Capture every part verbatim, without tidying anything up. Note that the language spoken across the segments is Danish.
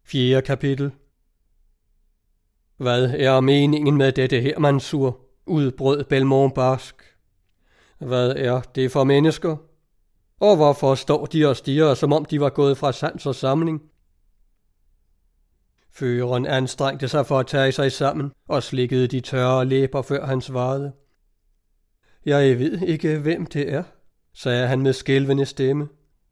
Fjerde kapitel. Hvad er meningen med dette her, Mansur? Udbrød Belmont barsk. Hvad er det for mennesker? Og hvorfor står de og stiger, som om de var gået fra sans og samling? Føreren anstrengte sig for at tage sig sammen og slikkede de tørre læber, før han svarede. Jeg ved ikke, hvem det er, sagde han med skælvende stemme.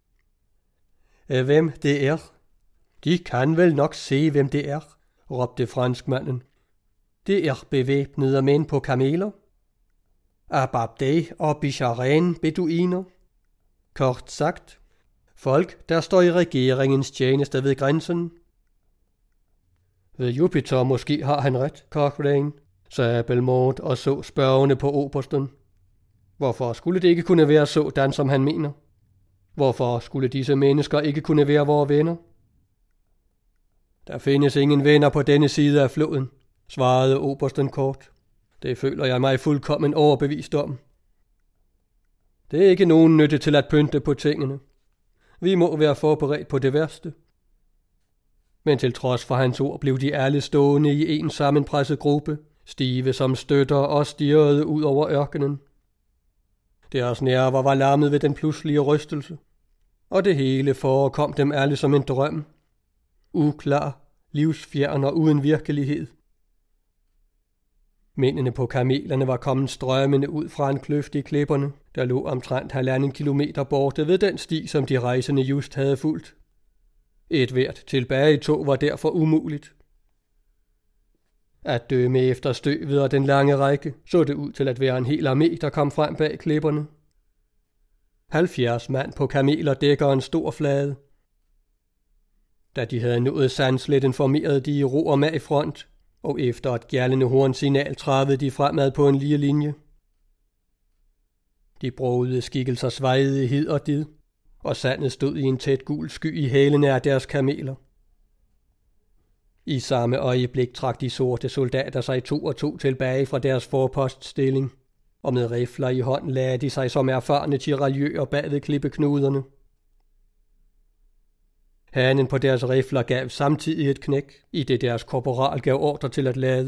Hvem det er? De kan vel nok se, hvem det er, råbte franskmanden. Det er bevæbnede mænd på kameler. Ababdeh og Bicharen beduiner. Kort sagt, folk, der står i regeringens tjeneste ved grænsen. Ved Jupiter måske har han ret, Cochrane, sagde Belmont og så spørgende på obersten. Hvorfor skulle det ikke kunne være sådan, som han mener? Hvorfor skulle disse mennesker ikke kunne være vores venner? Der findes ingen venner på denne side af floden, svarede obersten kort. Det føler jeg mig fuldkommen overbevist om. Det er ikke nogen nytte til at pynte på tingene. Vi må være forberedt på det værste. Men til trods for hans ord blev de alle stående i en sammenpresset gruppe, stive som støtter og stirrede ud over ørkenen. Deres nerver var lammet ved den pludselige rystelse, og det hele forekom dem alle som en drøm. Uklar, livsfjern og uden virkelighed. Mændene på kamelerne var kommet strømmende ud fra en kløft i klipperne, der lå omtrent halvanden kilometer borte ved den sti, som de rejsende just havde fulgt. Et hvert tilbage i tog var derfor umuligt. At dømme efter støvet og den lange række, så det ud til at være en hel armé, der kom frem bag klipperne. Halvfjerds mand på kameler dækker en stor flade. Da de havde nået sandsletten, formerede de i ro og mag front, og efter et gjaldende hornsignal travede de fremad på en lige linje. De brogede skikkelser svajede i hid og did, og sandet stod i en tæt gul sky i hælene af deres kameler. I samme øjeblik trak de sorte soldater sig to og to tilbage fra deres forpoststilling, og med rifler i hånd lagde de sig som erfarne tiraljører bag ved klippeknuderne. Hanen på deres rifler gav samtidig et knæk, i det deres korporal gav ordre til at lade.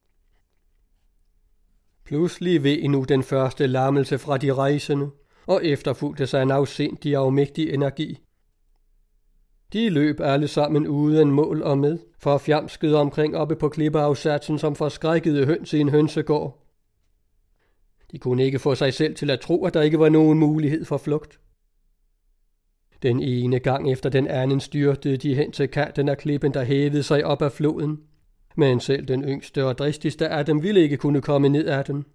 Pludselig ved nu den første larmelse fra de rejsende, og efterfulgte sig en afsindig afmægtig energi. De løb alle sammen uden mål og med, for fjamskede omkring oppe på klippeafsatsen som forskrækkede høns i en hønsegård. De kunne ikke få sig selv til at tro, at der ikke var nogen mulighed for flugt. Den ene gang efter den anden styrtede de hen til kanten af klippen, der hævede sig op af floden, men selv den yngste og dristigste af dem ville ikke kunne komme ned af den.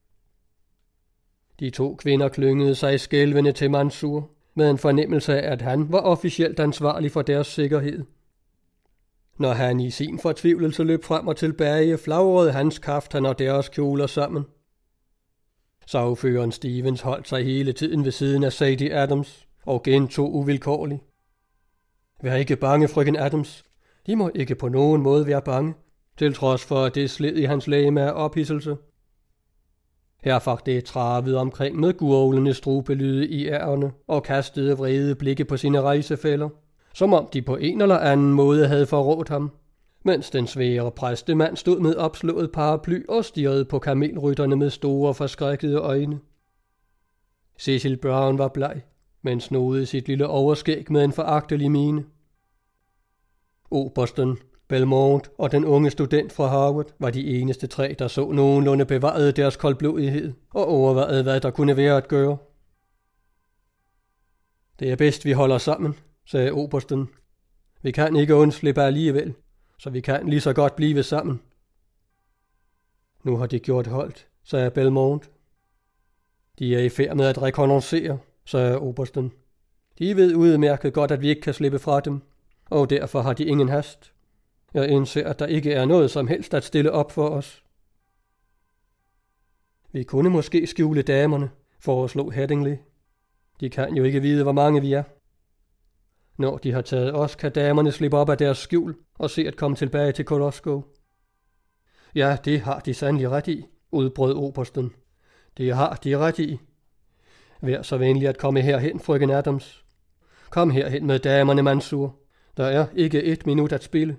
De to kvinder klyngede sig skælvende til Mansur, med en fornemmelse af, at han var officielt ansvarlig for deres sikkerhed. Når han i sin fortvivlelse løb frem og tilbage, flagrede hans kaftan og deres kjoler sammen. Sagføreren Stevens holdt sig hele tiden ved siden af Sadie Adams og gentog uvilkårligt. Vær ikke bange, frøken Adams. De må ikke på nogen måde være bange, til trods for det slid i hans legeme af ophidselse. Her fak det travet omkring med gurglende strubelyde i ærerne og kastede vrede blikke på sine rejsefæller, som om de på en eller anden måde havde forrådt ham, mens den svære præstemand stod med opslået paraply og stirrede på kamelrytterne med store forskrækkede øjne. Cecil Brown var bleg, men snodede sit lille overskæg med en foragtelig mine. Obersten, Belmont og den unge student fra Harvard var de eneste tre, der så nogenlunde bevarede deres koldblodighed og overvejede, hvad der kunne være at gøre. Det er bedst, vi holder sammen, sagde obersten. Vi kan ikke undslippe alligevel, så vi kan lige så godt blive sammen. Nu har de gjort holdt, sagde Belmont. De er i færd med at rekognoscere, sagde obersten. De ved udmærket godt, at vi ikke kan slippe fra dem, og derfor har de ingen hast. Jeg indser, at der ikke er noget som helst at stille op for os. Vi kunne måske skjule damerne, foreslog Headingley. De kan jo ikke vide, hvor mange vi er. Når de har taget os, kan damerne slippe op af deres skjul og se at komme tilbage til Kolosko. Ja, det har de sandelig ret i, udbrød obersten. Det har de ret i. Vær så venlig at komme herhen, frøken Adams. Kom herhen med damerne, Mansur. Der er ikke et minut at spille.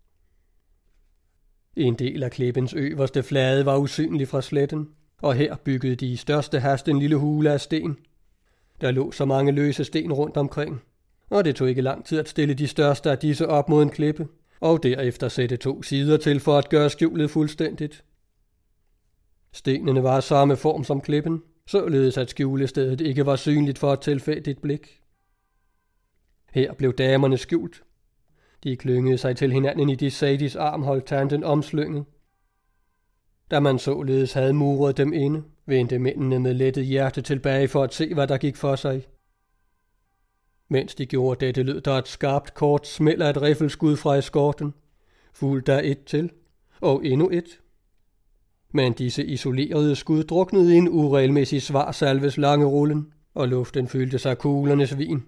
En del af klippens øverste flade var usynlig fra sletten, og her byggede de i største hast en lille hule af sten. Der lå så mange løse sten rundt omkring, og det tog ikke lang tid at stille de største af disse op mod en klippe, og derefter sætte to sider til for at gøre skjulet fuldstændigt. Stenene var af samme form som klippen, således at skjulestedet ikke var synligt for et tilfældigt blik. Her blev damerne skjult. De klyngede sig til hinanden i de Sadis arm, holdt tanten omslynget. Da man således havde muret dem inde, vendte mændene med lettet hjerte tilbage for at se, hvad der gik for sig. Mens de gjorde dette, lød der et skarpt kort smæld af et riffelskud fra eskorten, fulgt af et til, og endnu et. Men disse isolerede skud druknede i en uregelmæssig svarsalves lange rullen, og luften fyldte sig kuglernes vin.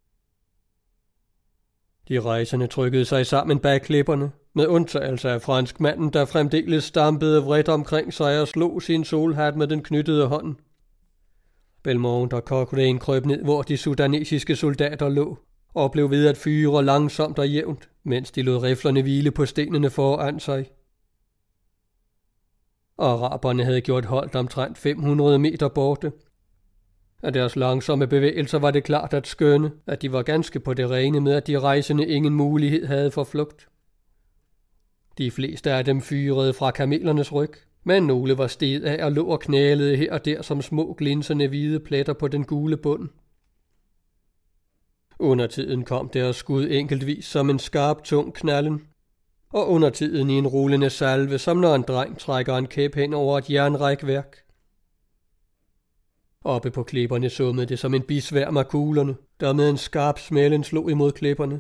De rejsende trykkede sig sammen bag klipperne, med undtagelse af franskmanden, der fremdeles stampede vredt omkring sig og slog sin solhat med den knyttede hånd. Belmont og Cochrane krøb ned, hvor de sudanesiske soldater lå, og blev ved at fyre langsomt og jævnt, mens de lod riflerne hvile på stenene foran sig. Araberne havde gjort holdt omtrent fem hundrede meter borte. Af deres langsomme bevægelser var det klart at skønne, at de var ganske på det rene med, at de rejsende ingen mulighed havde for flugt. De fleste af dem fyrede fra kamelernes ryg, men nogle var steget af og lå og knælede her og der som små glinsende hvide pletter på den gule bund. Under tiden kom deres skud enkeltvis som en skarp, tung knallen, og under tiden i en rullende salve, som når en dreng trækker en kæp hen over et jernrækværk. Oppe på klipperne summede det som en bisværm af kuglerne, der med en skarp smælden slog imod klipperne.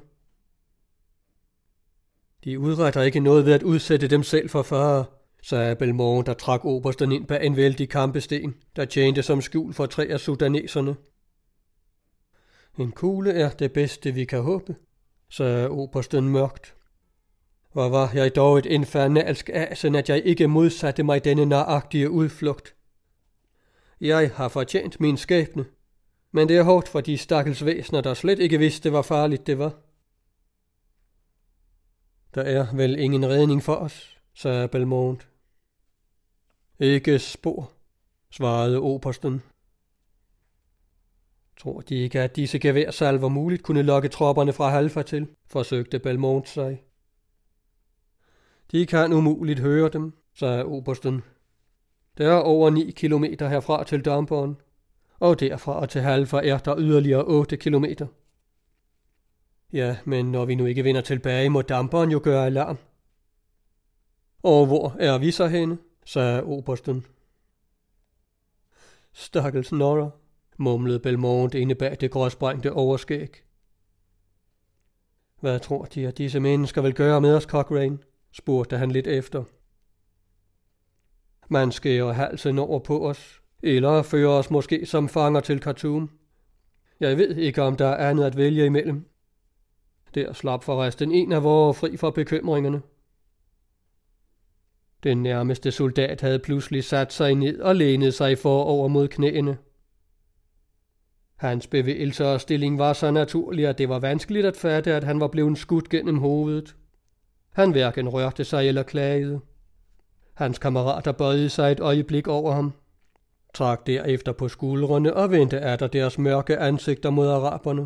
De udretter ikke noget ved at udsætte dem selv for fare, sagde Belmont, der trak obersten ind bag en vældig kampesten, der tjente som skjul for tre af sudaneserne. En kugle er det bedste, vi kan håbe, sagde obersten mørkt. Hvor var jeg dog et infernalsk asen, at jeg ikke modsatte mig denne naragtige udflugt. Jeg har fortjent min skæbne, men det er hårdt for de stakkels væsner, der slet ikke vidste, hvor farligt det var. Der er vel ingen redning for os, sagde Belmont. Ikke spor, svarede obersten. Tror de ikke, at disse geværsalver muligt kunne lokke tropperne fra Halfa til, forsøgte Belmont sig. De kan umuligt høre dem, sagde obersten. Der er over ni kilometer herfra til Damperen, og derfra til Halfa er der yderligere otte kilometer. Ja, men når vi nu ikke vender tilbage, må Damperen jo gøre alarm. Og hvor er vi så henne, sagde obersten. Stakkels Norra, mumlede Belmont inde bag det gråsprængte overskæg. Hvad tror de, at disse mennesker vil gøre med os, Cochrane? Spurgte han lidt efter. Man skærer halsen over på os, eller fører os måske som fanger til Khartoum. Jeg ved ikke, om der er andet at vælge imellem. Der slap forresten en af vores fri for bekymringerne. Den nærmeste soldat havde pludselig sat sig ned og lænede sig forover mod knæene. Hans bevægelser og stilling var så naturlig, at det var vanskeligt at fatte, at han var blevet skudt gennem hovedet. Han hverken rørte sig eller klagede. Hans kammerater bøjede sig et øjeblik over ham, trak derefter på skuldrene og vendte atter deres mørke ansigter mod araberne.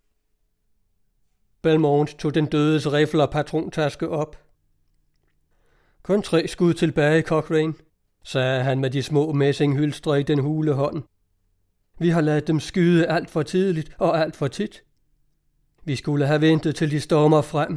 Belmont tog den dødes riffel og patrontaske op. Kun tre skud tilbage, Cochrane, sagde han med de små messinghylstre i den hule hånd. Vi har ladet dem skyde alt for tidligt og alt for tit. Vi skulle have ventet til de stormer frem.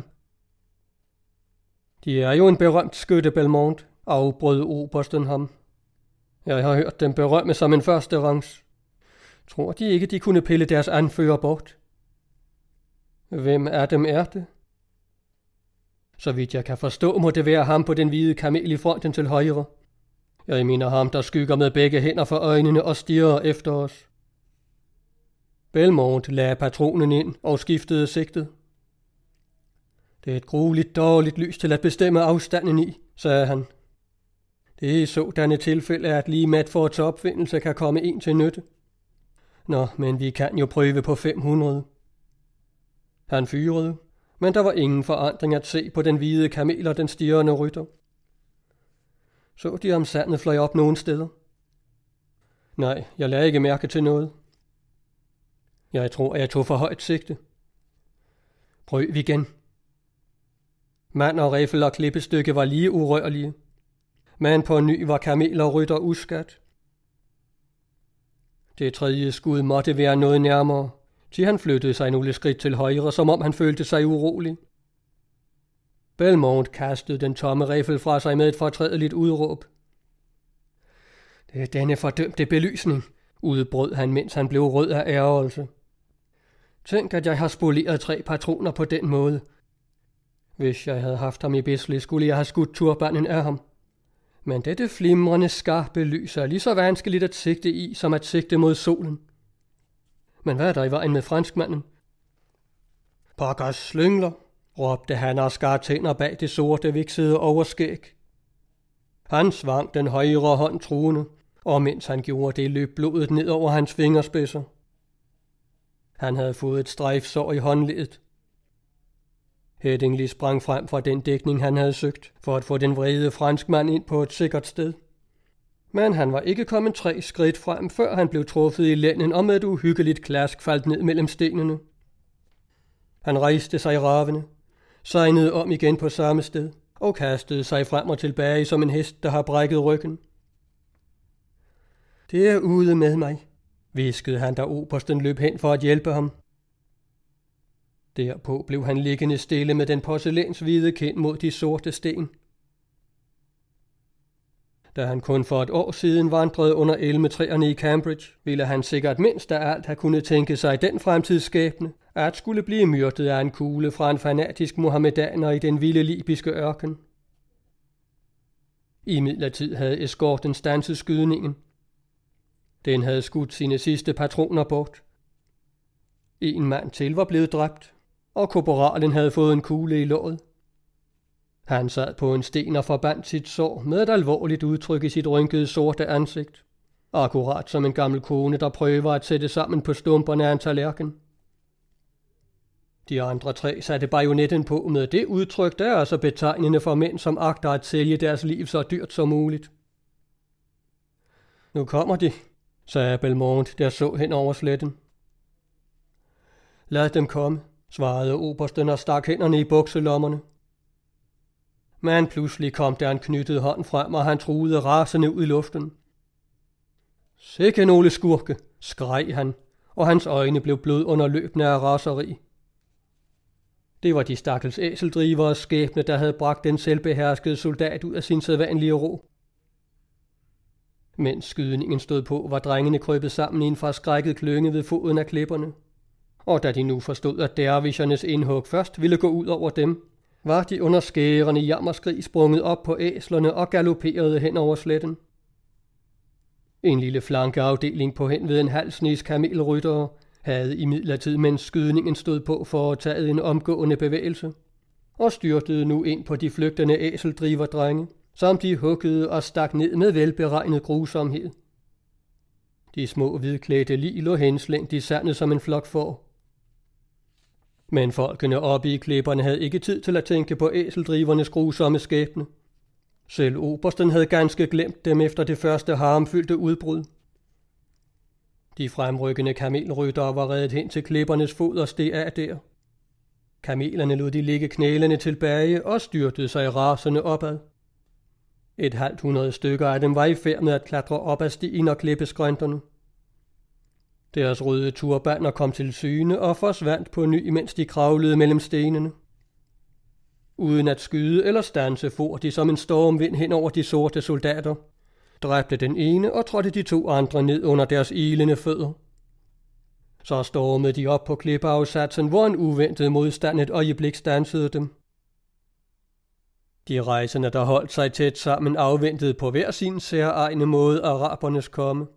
De er jo en berømt skytte, Belmont, afbrød obersten ham. Jeg har hørt dem berømme som en første rangs. Tror de ikke, de kunne pille deres anfører bort? Hvem af dem er det? Så vidt jeg kan forstå, må det være ham på den hvide kamel i fronten til højre. Jeg mener ham, der skygger med begge hænder for øjnene og stirrer efter os. Belmont lagde patronen ind og skiftede sigtet. Det er et grueligt dårligt lys til at bestemme afstanden i, sagde han. Det er sådanne tilfælde, at lige mat for til opfindelse kan komme en til nytte. Nå, men vi kan jo prøve på fem hundrede. Han fyrede, men der var ingen forandring at se på den hvide kamel og den stirrende rytter. Så de om sandet fløj op nogen steder? Nej, jeg lagde ikke mærke til noget. Jeg tror, at jeg tog for højt sigte. Prøv igen. Mand og riffel og klippestykke var lige urørlige, men på ny var kamel og rytter uskat. Det tredje skud måtte være noget nærmere, til han flyttede sig nogle skridt til højre, som om han følte sig urolig. Belmont kastede den tomme riffel fra sig med et fortrædeligt udråb. Det er denne fordømte belysning, udbrød han, mens han blev rød af ærgelse. Tænk, at jeg har spoleret tre patroner på den måde. Hvis jeg havde haft ham i Bisley, skulle jeg have skudt turbanen af ham. Men dette flimrende skarpe lys er lige så vanskeligt at sigte i, som at sigte mod solen. Men hvad er der i vejen med franskmanden? Pokkers slyngler, råbte han og skar tænder bag det sorte viksede overskæg. Han svang den højre hånd truende, og mens han gjorde det, løb blodet ned over hans fingerspidser. Han havde fået et strejfsår i håndledet. Headingley sprang frem fra den dækning, han havde søgt, for at få den vrede franskmand ind på et sikkert sted. Men han var ikke kommet tre skridt frem, før han blev truffet i lænden og med et uhyggeligt klask faldt ned mellem stenene. Han rejste sig ravende, sejnede om igen på samme sted og kastede sig frem og tilbage som en hest, der har brækket ryggen. Det er ude med mig, hviskede han, da obersten løb hen for at hjælpe ham. Derpå blev han liggende stille med den porcelænshvide kind mod de sorte sten. Da han kun for et år siden vandrede under elmetræerne i Cambridge, ville han sikkert mindst af alt have kunnet tænke sig den fremtidsskæbne, at skulle blive myrdet af en kugle fra en fanatisk muhammedaner i den vilde libyske ørken. Imidlertid havde eskorten standset skydningen. Den havde skudt sine sidste patroner bort. En mand til var blevet dræbt, og korporalen havde fået en kugle i låret. Han sad på en sten og forbandt sit sår med et alvorligt udtryk i sit rynkede sorte ansigt, akkurat som en gammel kone, der prøver at sætte sammen på stumperne af en tallerken. De andre tre satte bajonetten på med det udtryk, der er så betegnende for mænd, som agter at sælge deres liv så dyrt som muligt. Nu kommer de, sagde Belmont, der så hen over sletten. Lad dem komme, svarede obersten og stak hænderne i bukselommerne. Men pludselig kom der en knyttet hånd frem, og han truede rasende ud i luften. Sikke nogle skurke, skreg han, og hans øjne blev blodunderløbne af raseri. Det var de stakkels æseldriveres skæbne, der havde bragt den selvbeherskede soldat ud af sin sædvanlige ro. Mens skydningen stod på, var drengene krøbet sammen i en forskrækket klynge ved foden af klipperne. Og da de nu forstod, at dervischernes indhug først ville gå ud over dem, var de under skærende jammerskrig sprunget op på æslerne og galopperede hen over sletten. En lille flankeafdeling på hen ved en halv snes kamelryttere havde imidlertid, mens skydningen stod på, foretaget en omgående bevægelse, og styrtede nu ind på de flygtende æseldriverdrenge, som de huggede og stak ned med velberegnet grusomhed. De små hvidklædte lig lå henslængt i sandet som en flok får. Men folkene oppe i klipperne havde ikke tid til at tænke på æseldrivernes grusomme skæbne. Selv obersten havde ganske glemt dem efter det første harmfyldte udbrud. De fremrykkende kamelryttere var reddet hen til klippernes fod og steg af der. Kamelerne lod de ligge knælende tilbage og styrtede sig rasende opad. Et halvt hundrede stykker af dem var i færd med at klatre op ad stien og klippe skrænterne. Deres røde turbaner kom til syne og forsvandt på ny, mens de kravlede mellem stenene. Uden at skyde eller standse for de som en stormvind hen over de sorte soldater, dræbte den ene og trådte de to andre ned under deres ilende fødder. Så stormede de op på klippeafsatsen, hvor en uventet modstand et øjeblik standsede dem. De rejsende, der holdt sig tæt sammen, afventede på hver sin særegne måde arabernes komme.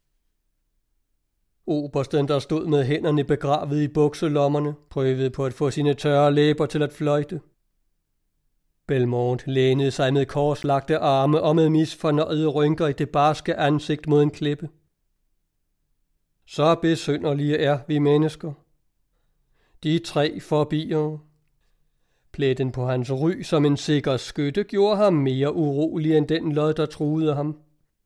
Obersten, der stod med hænderne begravet i bukselommerne, prøvede på at få sine tørre læber til at fløjte. Belmont lænede sig med korslagte arme og med misfornøjede rynker i det barske ansigt mod en klippe. Så besynderlige er vi mennesker. De tre forbier, Pletten på hans ry som en sikker skytte gjorde ham mere urolig end den lod, der truede ham.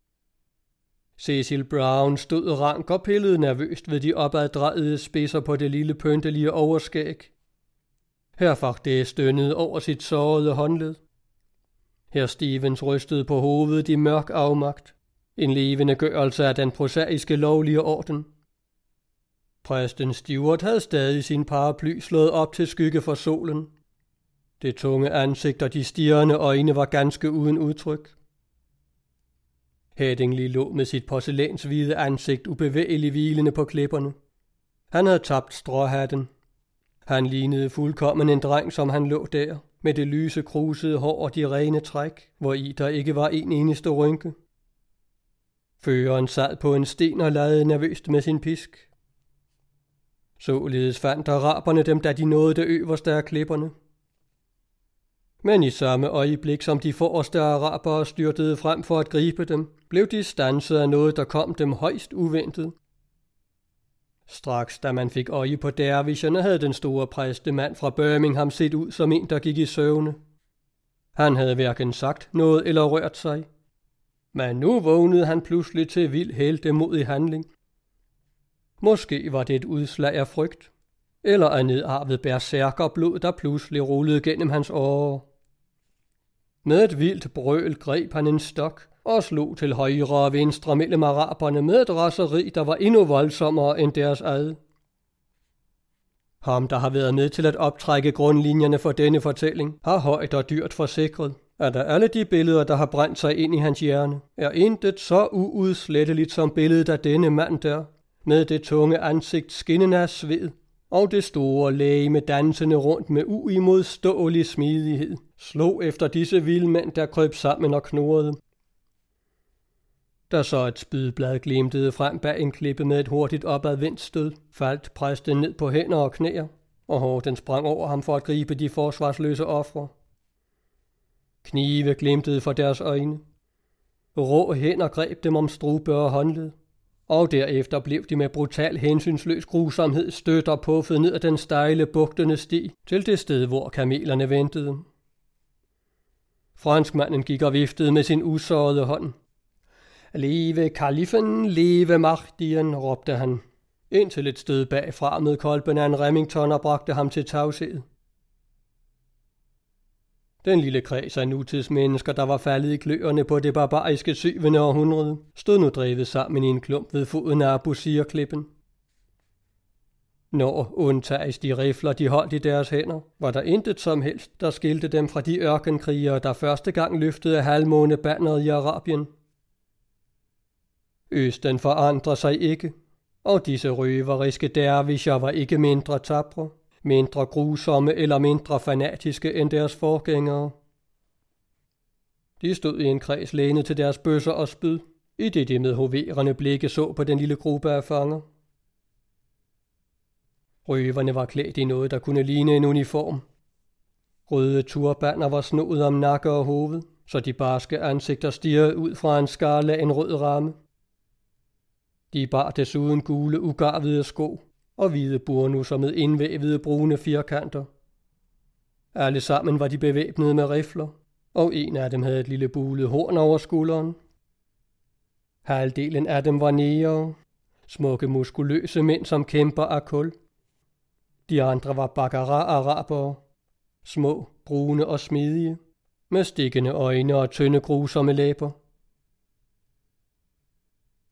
Cecil Brown stod rank og pillede nervøst ved de opaddrejede spidser på det lille pyntelige overskæg. Her Faraday stønnede over sit sårede håndled. Her Stevens rystede på hovedet i mørk afmagt. En levende gørelse af den prosaiske lovlige orden. Præsten Stewart havde stadig sin paraply slået op til skygge for solen. Det tunge ansigt og de stirrende øjne var ganske uden udtryk. Headingley lå med sit porcelænshvide ansigt ubevægeligt hvilende på klipperne. Han havde tabt stråhatten. Han lignede fuldkommen en dreng, som han lå der, med det lyse krusede hår og de rene træk, hvor i der ikke var en eneste rynke. Føreren sad på en sten og legede nervøst med sin pisk. Således fandt araberne dem, da de nåede det øverste af klipperne. Men i samme øjeblik, som de forreste arabere styrtede frem for at gribe dem, blev de standset af noget, der kom dem højst uventet. Straks da man fik øje på dervisherne, havde den store præstemand fra Birmingham set ud som en, der gik i søvne. Han havde hverken sagt noget eller rørt sig. Men nu vågnede han pludselig til vild heltemodig handling. Måske var det et udslag af frygt, eller af nedarvet bersærkerblod, der pludselig rullede gennem hans årer. Med et vildt brøl greb han en stok og slog til højre og venstre mellem araberne med et raseri, der var endnu voldsommere end deres eget. Ham, der har været med til at optrække grundlinjerne for denne fortælling, har højt og dyrt forsikret, at af alle de billeder, der har brændt sig ind i hans hjerne, er intet så uudsletteligt som billedet af denne mand der, med det tunge ansigt skinnende af sved, og det store legeme dansende rundt med uimodståelig smidighed, slog efter disse vildmænd, der krøb sammen og knurrede. Da så et spydblad glimtede frem bag en klippe med et hurtigt opadvendt stød, faldt præsten ned på hænder og knæer, og Horten sprang over ham for at gribe de forsvarsløse ofre. Knive glimtede for deres øjne. Rå hænder greb dem om strube og håndled, og derefter blev de med brutal hensynsløs grusomhed stødt og puffet ned ad den stejle bugtende sti til det sted, hvor kamelerne ventede. Franskmanden gik og viftede med sin usårede hånd. Leve kalifen, leve Mahdien, råbte han, indtil et stød bagfra med kolben af en Remington og bragte ham til tavshed. Den lille kreds af nutidsmennesker, der var faldet i kløerne på det barbariske syvende århundrede, stod nu drevet sammen i en klump ved foden af Abu Sir-klippen. Når undtages de rifler, de holdt i deres hænder, var der intet som helst, der skilte dem fra de ørkenkrigere, der første gang løftede halvmånebanneret i Arabien. Østen forandrer sig ikke, og disse røveriske dervisher var ikke mindre tapre, mindre grusomme eller mindre fanatiske end deres forgængere. De stod i en kreds lænet til deres bøsser og spyd, i det de med hoverende blikke så på den lille gruppe af fanger. Røverne var klædt i noget, der kunne ligne en uniform. Røde turbaner var snoet om nakke og hoved, så de barske ansigter stirrede ud fra en skala af en rød ramme. De bar desuden gule, ugarvede sko og hvide burnusser med indvævede brune firkanter. Alle sammen var de bevæbnede med rifler, og en af dem havde et lille bulet horn over skulderen. Halvdelen af dem var negere, smukke muskuløse mænd som kæmper af kul. De andre var Baggara-arabere, små, brune og smidige, med stikkende øjne og tynde grusomme læber.